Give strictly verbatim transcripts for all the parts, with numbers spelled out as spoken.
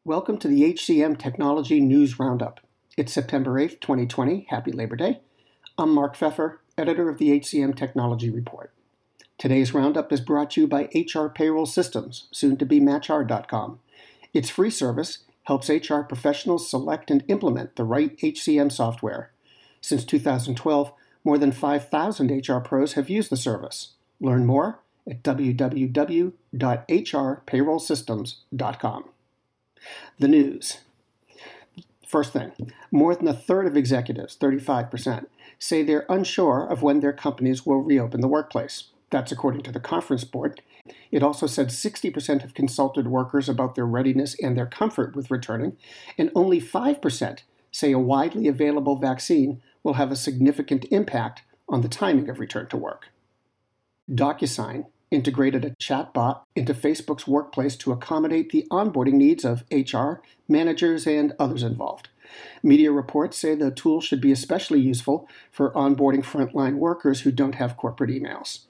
Welcome to the H C M Technology News Roundup. It's September eighth, twenty twenty. Happy Labor Day. I'm Mark Pfeffer, editor of the H C M Technology Report. Today's roundup is brought to you by H R Payroll Systems, soon to be Match R dot com. Its free service helps H R professionals select and implement the right H C M software. Since two thousand twelve, more than five thousand H R pros have used the service. Learn more at w w w dot h r payroll systems dot com. The news. First thing, more than a third of executives, thirty-five percent, say they're unsure of when their companies will reopen the workplace. That's according to the Conference Board. It also said sixty percent have consulted workers about their readiness and their comfort with returning, and only five percent say a widely available vaccine will have a significant impact on the timing of return to work. DocuSign integrated a chatbot into Facebook's workplace to accommodate the onboarding needs of H R, managers, and others involved. Media reports say the tool should be especially useful for onboarding frontline workers who don't have corporate emails.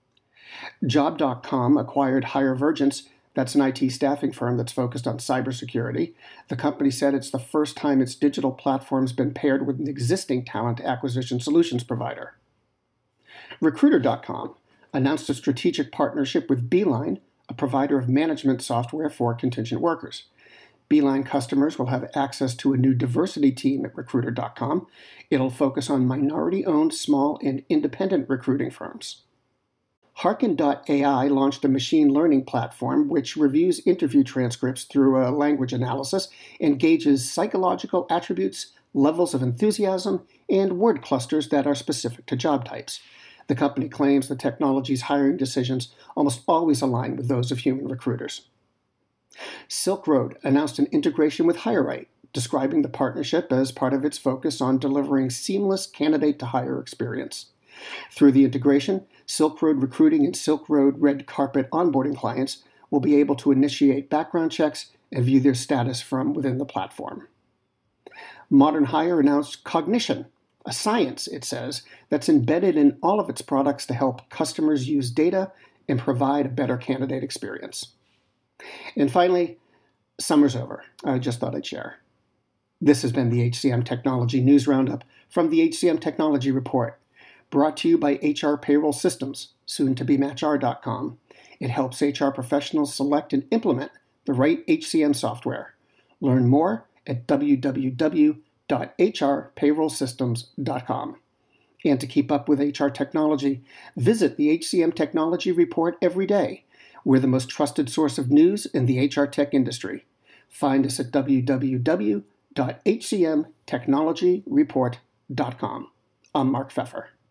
Job dot com acquired HireVergence. That's an I T staffing firm that's focused on cybersecurity. The company said it's the first time its digital platform's been paired with an existing talent acquisition solutions provider. Recruiter dot com announced a strategic partnership with Beeline, a provider of management software for contingent workers. Beeline customers will have access to a new diversity team at Recruiter dot com. It'll focus on minority-owned, small, and independent recruiting firms. Harken dot A I launched a machine learning platform which reviews interview transcripts through a language analysis and gauges psychological attributes, levels of enthusiasm, and word clusters that are specific to job types. The company claims the technology's hiring decisions almost always align with those of human recruiters. Silk Road announced an integration with HireRight, describing the partnership as part of its focus on delivering seamless candidate-to-hire experience. Through the integration, Silk Road Recruiting and Silk Road Red Carpet onboarding clients will be able to initiate background checks and view their status from within the platform. Modern Hire announced Cognition, a science, it says, that's embedded in all of its products to help customers use data and provide a better candidate experience. And finally, summer's over. I just thought I'd share. This has been the H C M Technology News Roundup from the H C M Technology Report, brought to you by H R Payroll Systems, soon to be Match R dot com. It helps H R professionals select and implement the right H C M software. Learn more at w w w dot h r payroll systems dot com. And to keep up with H R technology, visit the H C M Technology Report every day. We're the most trusted source of news in the H R tech industry. Find us at w w w dot h c m technology report dot com. I'm Mark Pfeffer.